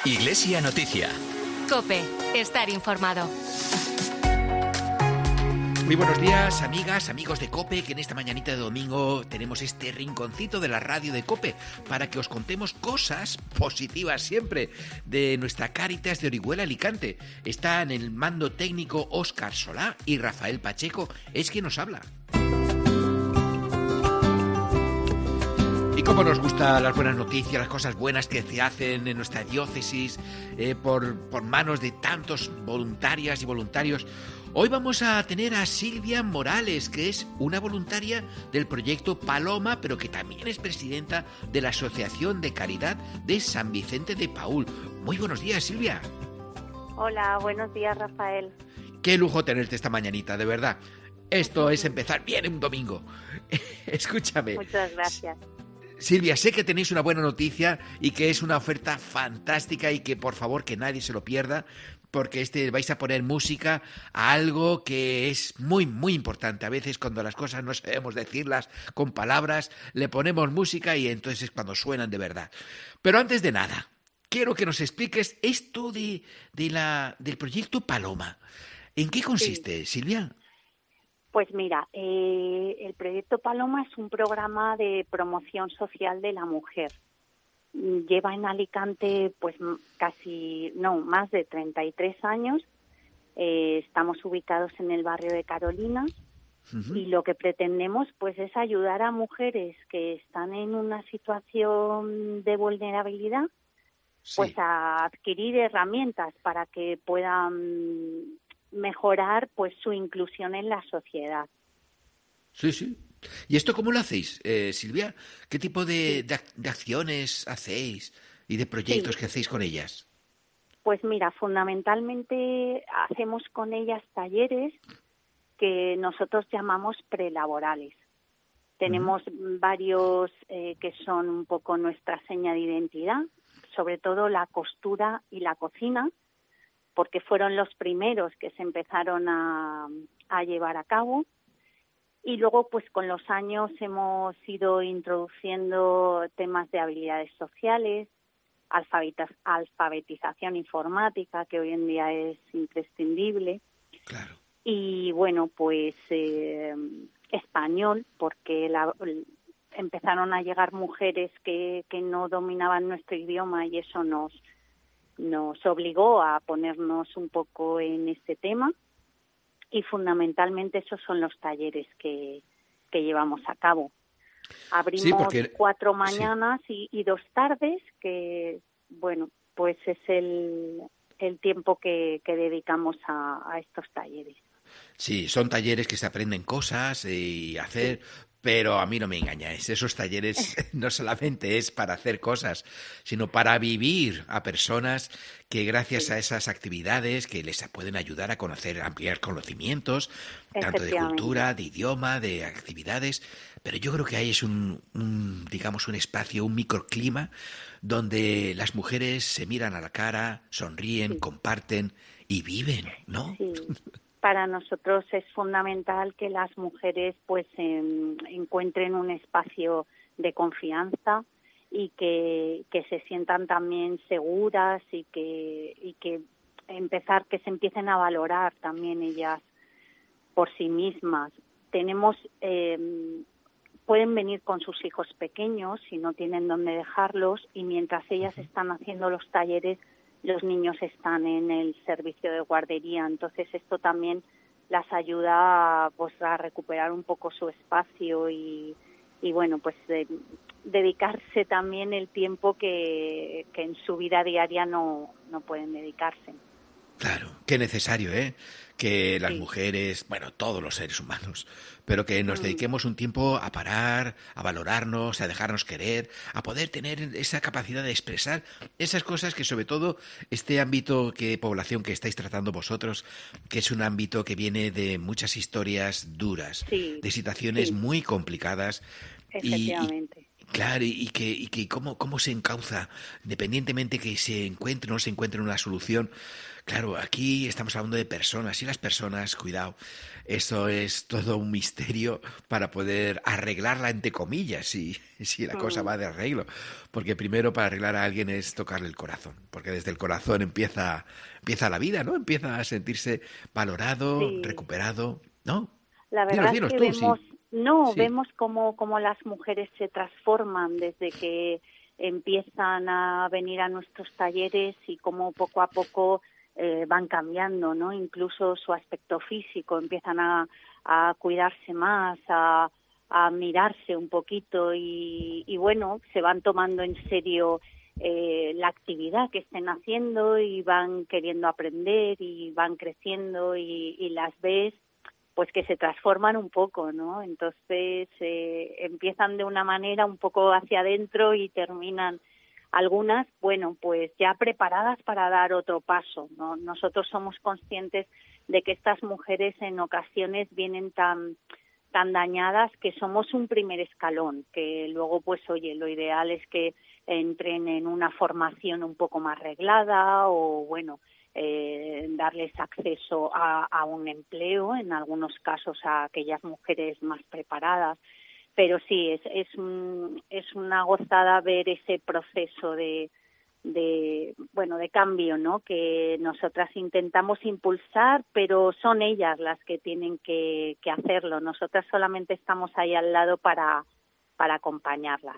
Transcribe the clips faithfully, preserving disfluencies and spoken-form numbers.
Iglesia Noticia. COPE. Estar informado. Muy buenos días, amigas, amigos de COPE, que en esta mañanita de domingo tenemos este rinconcito de la radio de COPE para que os contemos cosas positivas siempre de nuestra Cáritas de Orihuela Alicante. Está en el mando técnico Óscar Solá y Rafael Pacheco es quien nos habla. Y cómo nos gustan las buenas noticias, las cosas buenas que se hacen en nuestra diócesis eh, por, por manos de tantos voluntarias y voluntarios. Hoy vamos a tener a Silvia Morales, que es una voluntaria del proyecto Paloma, pero que también es presidenta de la Asociación de Caridad de San Vicente de Paúl. Muy buenos días, Silvia. Hola, buenos días, Rafael. Qué lujo tenerte esta mañanita, de verdad. Esto es empezar bien un domingo. Escúchame. Muchas gracias. Silvia, sé que tenéis una buena noticia y que es una oferta fantástica y que por favor que nadie se lo pierda, porque este vais a poner música a algo que es muy, muy importante. A veces cuando las cosas no sabemos decirlas con palabras, le ponemos música y entonces es cuando suenan de verdad. Pero antes de nada, quiero que nos expliques esto de, de la, del proyecto Paloma. ¿En qué consiste, sí, Silvia? Pues mira, eh, el proyecto Paloma es un programa de promoción social de la mujer. Lleva en Alicante pues casi, no, más de treinta y tres años. Eh, estamos ubicados en el barrio de Carolina. Uh-huh. Y lo que pretendemos pues es ayudar a mujeres que están en una situación de vulnerabilidad, sí, pues a adquirir herramientas para que puedan mejorar pues su inclusión en la sociedad. Sí, sí. ¿Y esto cómo lo hacéis, eh, Silvia? ¿Qué tipo de, de, de acciones hacéis y de proyectos sí. que hacéis con ellas? Pues mira, fundamentalmente hacemos con ellas talleres que nosotros llamamos prelaborales. Tenemos uh-huh. varios eh, que son un poco nuestra seña de identidad, sobre todo la costura y la cocina, porque fueron los primeros que se empezaron a, a llevar a cabo. Y luego, pues con los años hemos ido introduciendo temas de habilidades sociales, alfabetiz- alfabetización informática, que hoy en día es imprescindible. Claro. Y bueno, pues eh, español, porque la, empezaron a llegar mujeres que, que no dominaban nuestro idioma y eso nos, nos obligó a ponernos un poco en este tema. Y fundamentalmente esos son los talleres que, que llevamos a cabo. Abrimos sí, porque... cuatro mañanas sí. y, y dos tardes, que bueno, pues es el, el tiempo que, que dedicamos a, a estos talleres. Sí, son talleres que se aprenden cosas y hacer... Sí. Pero a mí no me engañáis, esos talleres no solamente es para hacer cosas, sino para vivir a personas que gracias sí. a esas actividades que les pueden ayudar a conocer, a ampliar conocimientos, tanto de cultura, de idioma, de actividades. Pero yo creo que ahí es un, un, digamos, un espacio, un microclima donde las mujeres se miran a la cara, sonríen, sí. comparten y viven, ¿no? Sí. Para nosotros es fundamental que las mujeres pues eh, encuentren un espacio de confianza y que, que se sientan también seguras y que, y que empezar que se empiecen a valorar también ellas por sí mismas. Tenemos eh, pueden venir con sus hijos pequeños si no tienen dónde dejarlos y mientras ellas están haciendo los talleres los niños están en el servicio de guardería, entonces esto también las ayuda a, pues, a recuperar un poco su espacio y, y bueno, pues de, dedicarse también el tiempo que, que en su vida diaria no, no pueden dedicarse. Claro, qué necesario, ¿eh? Que las sí. mujeres, bueno, todos los seres humanos, pero que nos dediquemos un tiempo a parar, a valorarnos, a dejarnos querer, a poder tener esa capacidad de expresar esas cosas que sobre todo este ámbito que población que estáis tratando vosotros, que es un ámbito que viene de muchas historias duras, sí. de situaciones sí. muy complicadas. Efectivamente. Y, y Claro, y, y que, y que cómo, cómo se encauza, independientemente que se encuentre o no se encuentre una solución. Claro, aquí estamos hablando de personas y las personas, cuidado, eso es todo un misterio para poder arreglarla entre comillas, si, si la cosa Mm, va de arreglo. Porque primero para arreglar a alguien es tocarle el corazón, porque desde el corazón empieza, empieza la vida, ¿no? Empieza a sentirse valorado, sí. recuperado, ¿no? La Dinos, verdad es dinos que tú, vemos, sí, no, sí. vemos cómo, cómo las mujeres se transforman desde que empiezan a venir a nuestros talleres y cómo poco a poco eh, van cambiando, ¿no? Incluso su aspecto físico, empiezan a, a cuidarse más, a, a mirarse un poquito y, y bueno, se van tomando en serio eh, la actividad que estén haciendo y van queriendo aprender y van creciendo y, y las ves pues que se transforman un poco, ¿no? Entonces eh, empiezan de una manera un poco hacia adentro y terminan algunas, bueno, pues ya preparadas para dar otro paso, ¿no? Nosotros somos conscientes de que estas mujeres en ocasiones vienen tan tan dañadas que somos un primer escalón, que luego, pues, oye, lo ideal es que entren en una formación un poco más reglada o, bueno, eh, darles acceso a, a un empleo, en algunos casos a aquellas mujeres más preparadas. Pero sí, es, es, un, es una gozada ver ese proceso de, de, bueno, de cambio, ¿no? Que nosotras intentamos impulsar, pero son ellas las que tienen que, que hacerlo. Nosotras solamente estamos ahí al lado para, para acompañarlas.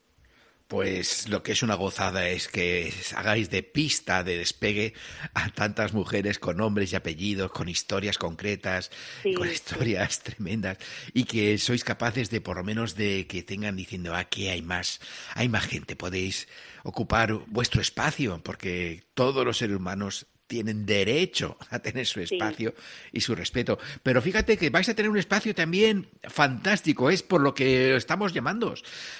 Pues lo que es una gozada es que hagáis de pista de despegue a tantas mujeres con nombres y apellidos, con historias concretas, con Sí, sí. historias tremendas, y que sois capaces de por lo menos de que tengan diciendo, aquí hay más, hay más gente, podéis ocupar vuestro espacio, porque todos los seres humanos tienen derecho a tener su Sí, espacio y su respeto. Pero fíjate que vais a tener un espacio también fantástico, es por lo que estamos llamando,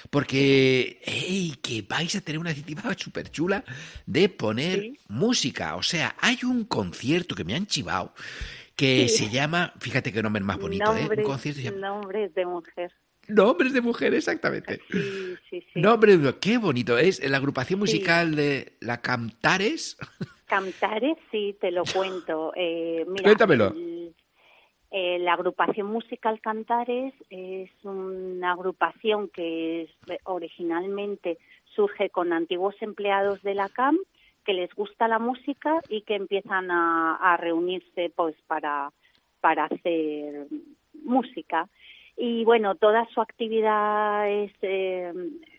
porque hey, que vais a tener una iniciativa súper chula de poner sí, música. O sea, hay un concierto que me han chivado que sí. se llama, fíjate qué nombre más bonito, ¿eh? Un Nombres, concierto que se llama nombres de mujer. Nombres de Mujer, exactamente. Sí, sí, sí. Nombres de qué bonito. Es la agrupación Sí. musical de la Cantares. Cantares, sí, te lo cuento. Eh, mira, Cuéntamelo. el, eh, la agrupación musical Cantares es una agrupación que es, originalmente surge con antiguos empleados de la C A M que les gusta la música y que empiezan a, a reunirse pues para, para hacer música. Y bueno, toda su actividad es, eh,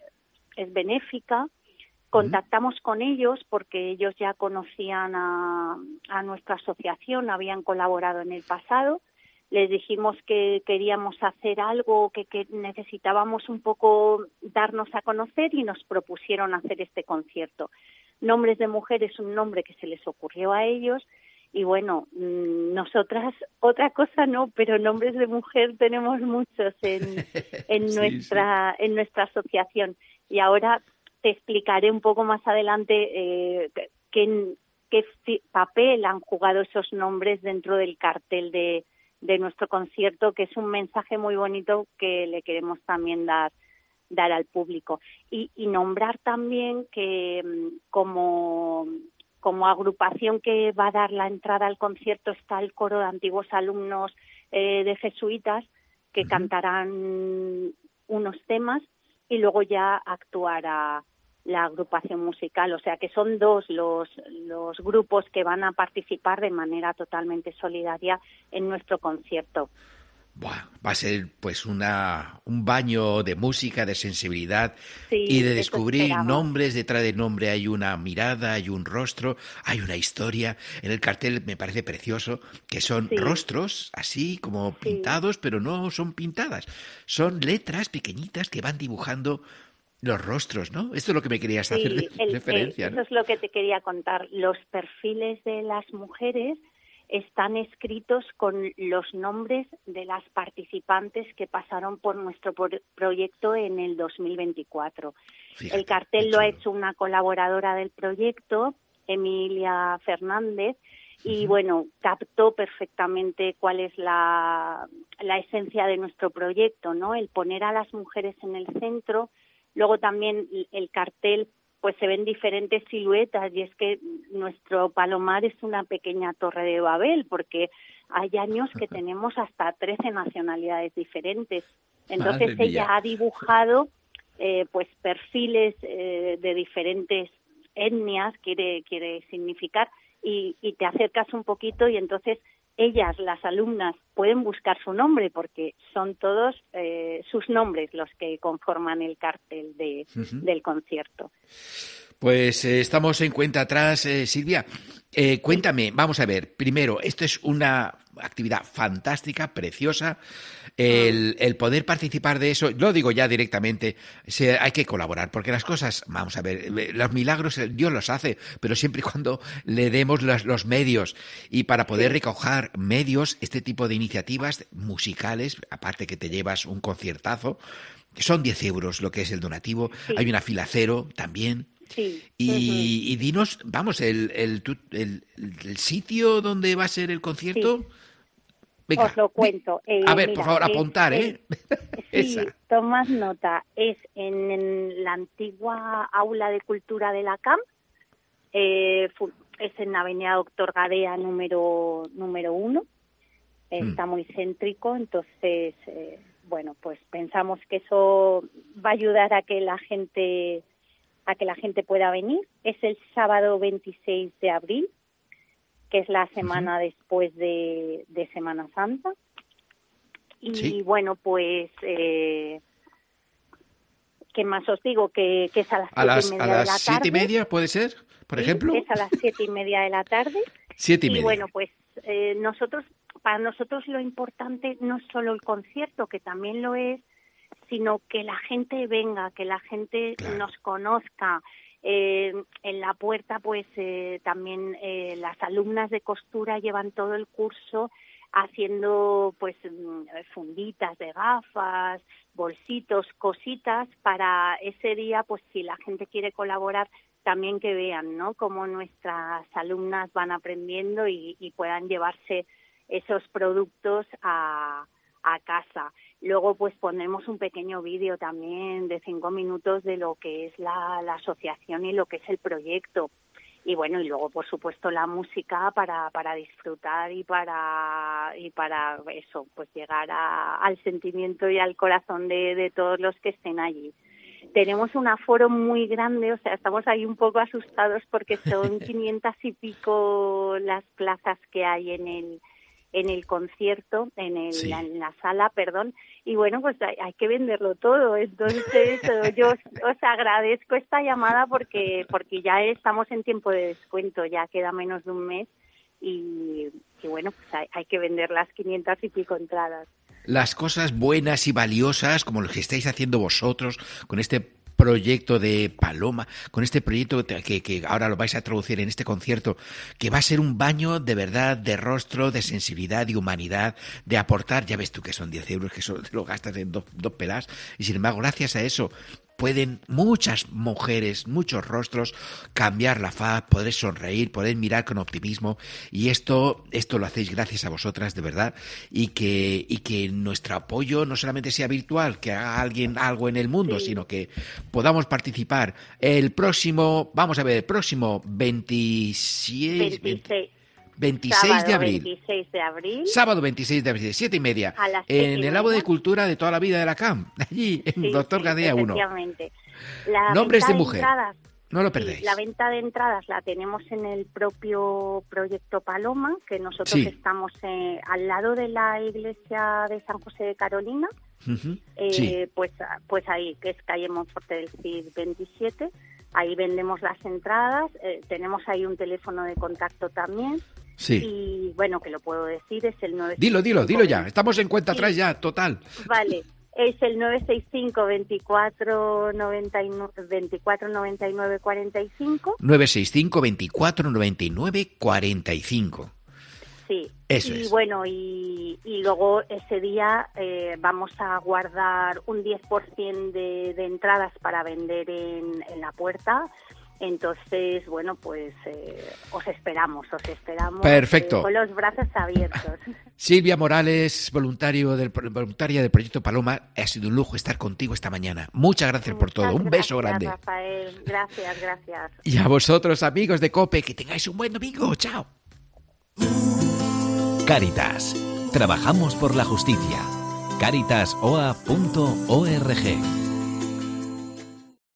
es benéfica. Ujú. Contactamos con ellos porque ellos ya conocían a, a nuestra asociación, habían colaborado en el pasado. Les dijimos que queríamos hacer algo, que, que necesitábamos un poco darnos a conocer y nos propusieron hacer este concierto. Nombres de Mujer es un nombre que se les ocurrió a ellos y bueno, nosotras otra cosa no, pero nombres de mujer tenemos muchos en, en Sí, sí. nuestra en nuestra asociación y ahora te explicaré un poco más adelante eh, qué, qué papel han jugado esos nombres dentro del cartel de, de nuestro concierto, que es un mensaje muy bonito que le queremos también dar dar al público. Y, y nombrar también que como, como agrupación que va a dar la entrada al concierto está el coro de antiguos alumnos eh, de jesuitas que Ujú. cantarán unos temas y luego ya actuará la agrupación musical, o sea que son dos los, los grupos que van a participar de manera totalmente solidaria en nuestro concierto. Buah, va a ser pues una, un baño de música, de sensibilidad y Sí, de eso descubrir esperamos. nombres. Detrás del nombre hay una mirada, hay un rostro, hay una historia. En el cartel me parece precioso que son Sí, rostros así como sí, pintados, pero no son pintadas. Son letras pequeñitas que van dibujando los rostros, ¿no? Esto es lo que me querías hacer sí, el, eh, referencia, eso ¿no? es lo que te quería contar. Los perfiles de las mujeres están escritos con los nombres de las participantes que pasaron por nuestro por proyecto en el dos mil veinticuatro. El Fíjate, qué cartel lo ha chulo. hecho una colaboradora del proyecto, Emilia Fernández, y Ujú. bueno, captó perfectamente cuál es la, la esencia de nuestro proyecto, ¿no? El poner a las mujeres en el centro, Luego también el cartel, pues se ven diferentes siluetas, y es que nuestro Palomar es una pequeña torre de Babel, porque hay años que tenemos hasta trece nacionalidades diferentes. Entonces ella ha dibujado eh, pues perfiles eh, de diferentes etnias, quiere quiere significar, y, y te acercas un poquito y entonces ellas, las alumnas, pueden buscar su nombre porque son todos eh, sus nombres los que conforman el cartel de, uh-huh. del concierto. Pues eh, estamos en cuenta atrás, eh, Silvia. Eh, cuéntame, vamos a ver, primero, esto es una actividad fantástica, preciosa, el, el poder participar de eso, lo digo ya directamente, se, hay que colaborar, porque las cosas, vamos a ver, los milagros Dios los hace, pero siempre y cuando le demos los, los medios, y para poder recoger medios, este tipo de iniciativas musicales, aparte que te llevas un conciertazo, son diez euros lo que es el donativo, sí. Hay una fila cero también. Sí. Y, uh-huh. y dinos, vamos, el, el, el, el sitio donde va a ser el concierto. Sí. Venga, os lo cuento. Eh, a ver, mira, por favor, apuntar, es, ¿eh? Es, sí, tomad nota. Es en, en la antigua Aula de Cultura de la C A M. Eh, es en la Avenida Doctor Gadea número número uno. Está mm. muy céntrico, entonces, eh, bueno, pues pensamos que eso va a ayudar a que la gente... a que la gente pueda venir. Es el sábado veintiséis de abril, que es la semana uh-huh. después de, de Semana Santa. Y ¿sí? bueno, pues, eh, ¿qué más os digo? Que, que es a las a las, siete y media a las de la tarde. siete y media, ¿puede ser? Por sí, ejemplo. Es a las siete y media de la tarde. Siete y media. Y bueno, pues eh, nosotros, para nosotros lo importante no es solo el concierto, que también lo es, sino que la gente venga, que la gente claro. nos conozca. Eh, en la puerta, pues eh, también eh, las alumnas de costura llevan todo el curso haciendo pues funditas de gafas, bolsitos, cositas para ese día, pues si la gente quiere colaborar, también que vean, ¿no?, cómo nuestras alumnas van aprendiendo y, y puedan llevarse esos productos a, a casa. Luego, pues pondremos un pequeño vídeo también de cinco minutos de lo que es la, la asociación y lo que es el proyecto. Y bueno, y luego, por supuesto, la música para, para disfrutar y para, y para eso, pues llegar a, al sentimiento y al corazón de, de todos los que estén allí. Tenemos un aforo muy grande, o sea, estamos ahí un poco asustados porque son quinientas y pico las plazas que hay en el en el concierto, en, el, sí. la, en la sala, perdón, y bueno, pues hay, hay que venderlo todo. Entonces yo os, os agradezco esta llamada porque porque ya estamos en tiempo de descuento, ya queda menos de un mes y, y bueno, pues hay, hay que vender las quinientas y pico entradas. Las cosas buenas y valiosas, como lo que estáis haciendo vosotros con este proyecto de Paloma, con este proyecto que, que ahora lo vais a traducir en este concierto, que va a ser un baño de verdad, de rostro, de sensibilidad, de humanidad, de aportar, ya ves tú que son diez euros, que solo te lo gastas en dos, dos pelas, y sin embargo, gracias a eso, pueden muchas mujeres, muchos rostros cambiar la faz, poder sonreír, poder mirar con optimismo, y esto esto lo hacéis gracias a vosotras, de verdad, y que y que nuestro apoyo no solamente sea virtual, que haga alguien algo en el mundo, sí. sino que podamos participar el próximo, vamos a ver, el próximo veintiséis, veintiséis. veintiséis de abril. veintiséis de abril. Sábado veintiséis de abril, siete y media. A las en el Lago de Cultura de toda la vida de la C A M, allí en sí, Doctor sí, Gadea uno. Efectivamente. La Nombres de de mujer. Entradas, no lo perdéis. Sí, la venta de entradas la tenemos en el propio proyecto Paloma, que nosotros sí. estamos eh, al lado de la iglesia de San José de Carolina. Uh-huh. eh, sí. pues, pues ahí, que es calle Monforte del Cid veintisiete. Ahí vendemos las entradas. Eh, tenemos ahí un teléfono de contacto también. Sí. Y bueno, que lo puedo decir, es el nueve seis cinco. Dilo, dilo, dilo ya. Estamos en cuenta sí. atrás ya, total. Vale, es el nueve seis cinco, veinticuatro, noventa y nueve, veinticuatro, noventa y nueve, cuarenta y cinco. nueve seis cinco, veinticuatro, noventa y nueve, cuarenta y cinco. Sí. Eso y es. bueno, y, y luego ese día eh, vamos a guardar un diez por ciento de, de entradas para vender en, en la puerta. Entonces, bueno, pues eh, os esperamos, os esperamos. Perfecto. Eh, con los brazos abiertos. Silvia Morales, voluntario del, voluntaria del Proyecto Paloma, ha sido un lujo estar contigo esta mañana. Muchas gracias por todo. Muchas Un beso gracias, grande. Rafael. Gracias, gracias. Y a vosotros, amigos de COPE, que tengáis un buen domingo. Chao. Cáritas. Trabajamos por la justicia. cáritas o a punto org